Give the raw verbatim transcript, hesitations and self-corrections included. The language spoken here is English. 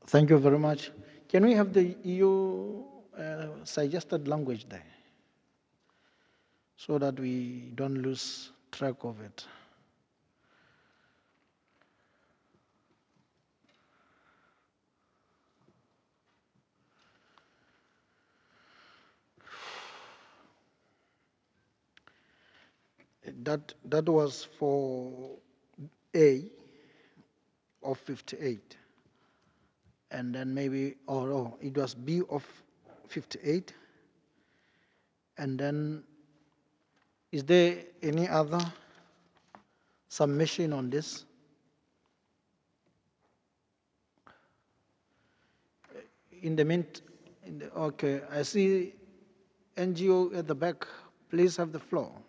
Thank you very much. Can we have the E U uh, suggested language there so that we don't lose track of it? That, that was for A of fifty-eight. And then maybe, oh no, it was B of fifty-eight. And then, is there any other submission on this? In the mint, in the, okay, I see N G O at the back. Please have the floor.